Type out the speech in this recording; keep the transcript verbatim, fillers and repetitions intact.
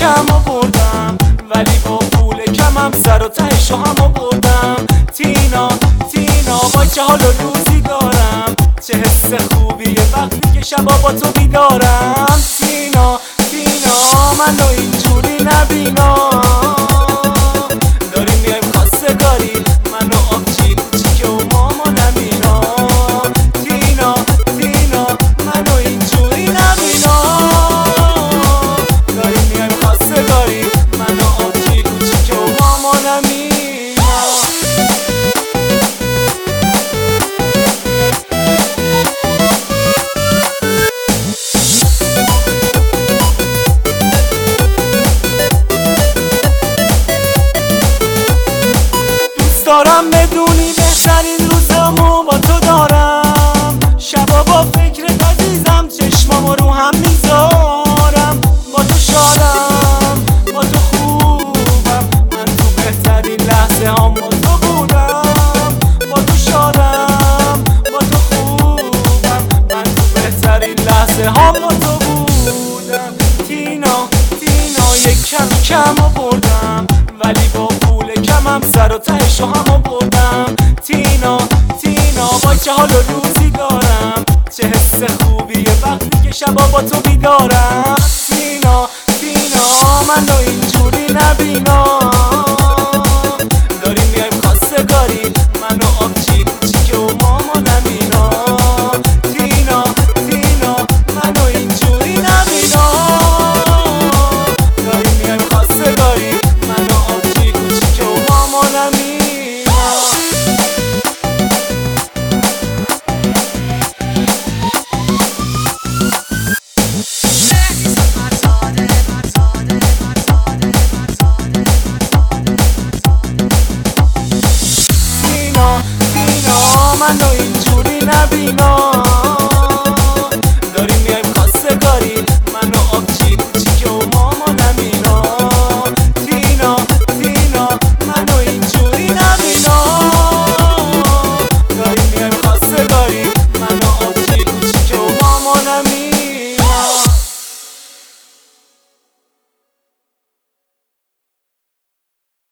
کم آوردم، ولی با پول کمم سر و تهشو هم آوردم. تینا تینا وای چه حال و روزی دارم، چه حس خوبیه وقتی که شبا با تو بیدارم. تینا تینا منو اینجوری نبینا، داریم میایم خواستگاری منو آبجی کوچیک و مامانم اینا. تینا تینا منو اینجوری نبینا، داریم میایم خواستگاری منو آبجی کوچیک و مامانم اینا. دارم بدونی بهترین روزامو با تو دارم، شبا با فکرت عزیزم چشمامو رو هم میذارم. با تو شادم با تو خوبم، من تو بهترین لحظه هم با تو بودم. با تو شادم با تو خوبم، من تو بهترین لحظه هم با تو بودم. تینا تینا یک کم کم آوردم، ولی با پول کمم سر و تهشو هم آوردم. تینا تینا وای چه حال و روزی دارم، چه حس خوبیه وقتی که شبا با تو بیدارم. تینا تینا منو اینجوری نبینا، داریم میایم خواستگاری منو آبجی کوچیک و مامانم اینا. تینا تینا منو اینجوری نبینا، داریم میایم خواستگاری منو آبجی کوچیک و مامانم اینا. منو اینجوری نبینا،